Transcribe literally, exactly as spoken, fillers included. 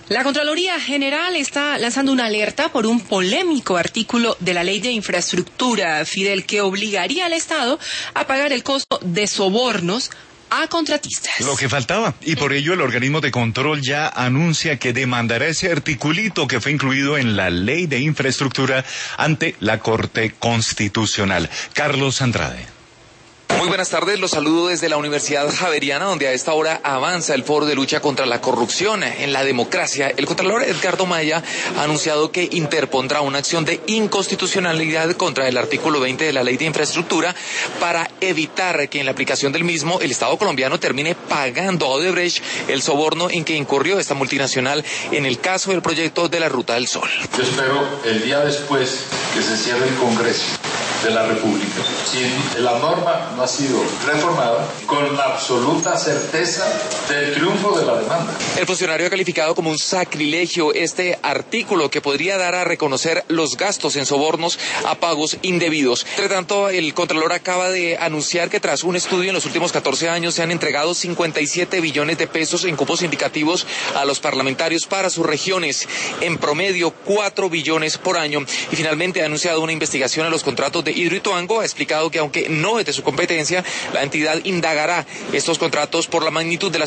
La Contraloría General está lanzando una alerta por un polémico artículo de la Ley de Infraestructura, Fidel, que obligaría al Estado a pagar el costo de sobornos a contratistas. Lo que faltaba, y por ello el organismo de control ya anuncia que demandará ese articulito que fue incluido en la Ley de Infraestructura ante la Corte Constitucional. Carlos Andrade. Muy buenas tardes, los saludo desde la Universidad Javeriana, donde a esta hora avanza el foro de lucha contra la corrupción en la democracia. El contralor Edgardo Maya ha anunciado que interpondrá una acción de inconstitucionalidad contra el artículo veinte de la Ley de Infraestructura para evitar que en la aplicación del mismo el Estado colombiano termine pagando a Odebrecht el soborno en que incurrió esta multinacional en el caso del proyecto de la Ruta del Sol. Yo espero el día después que se cierre el Congreso de la República, si la norma no ha sido reformada, con la absoluta certeza del triunfo de la demanda. El funcionario ha calificado como un sacrilegio este artículo que podría dar a reconocer los gastos en sobornos a pagos indebidos. Entre tanto, el Contralor acaba de anunciar que tras un estudio en los últimos catorce años se han entregado cincuenta y siete billones de pesos en cupos indicativos a los parlamentarios para sus regiones, en promedio cuatro billones por año. Y finalmente ha anunciado una investigación a los contratos de Hidroituango. Ha explicado que aunque no es de su competencia, la entidad indagará estos contratos por la magnitud de las